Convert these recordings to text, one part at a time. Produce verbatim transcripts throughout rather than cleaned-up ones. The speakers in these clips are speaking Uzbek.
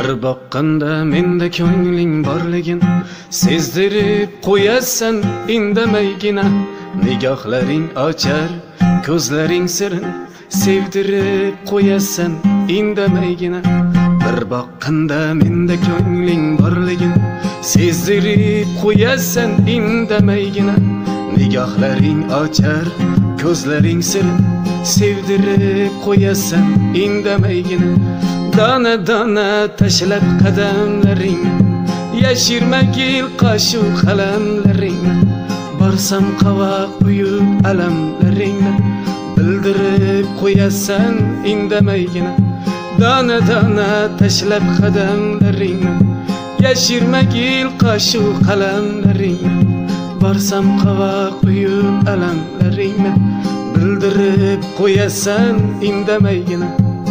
Bir boqqanda menda ko'ngling borligin sezdirib qo'yasan indamaygina. Nigohlaring ochar ko'zlaring sirin sevdirib qo'yasan indamaygina. Bir boqqanda menda ko'ngling borligin sezdirib qo'yasan indamaygina. Nigohlaring ochar ko'zlaring sirin sevdirib qo'yasan indamaygina. Dana dana tashlab qadamlaring yashirmagil qashu qalamlaring. Borsam qavoq uyub alamlaringni bildirib qo'yasan indamaygina. Dana dana tashlab qadamlaringni yashirmagil qashu qalamlaringni. Borsam qavoq uyub alamlaringni bildirib qo'yasan indamaygina.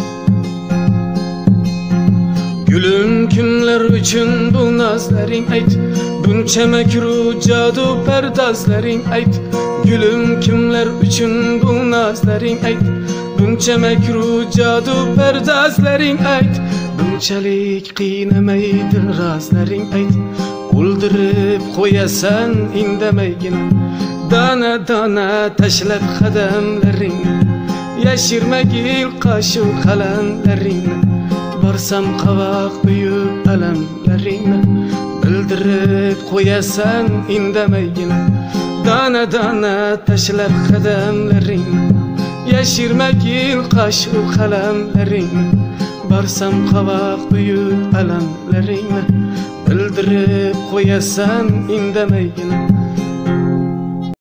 Gülüm kimler üçün bu nazlaring ayt, buncha makru jadu pardozlaring ayt. Gülüm kimler üçün bu nazlaring ayt, buncha makru jadu pardozlaring ayt. Bunchalik qiynamaydi razlaring ayt, o'ldirib qo'yasan indamaygina. Dana dana tashlab qadamlaringni yashirmagil qashu qalamlaringni. Borsam qavoq uyub alamlaringni bildirib qo'yasan indamaygina. Dana dana tashlab qadamlaringni yashirmagil qashu qalamlaringni. Borsam qavoq uyub alamlaringni bildirib qo'yasan indamaygina.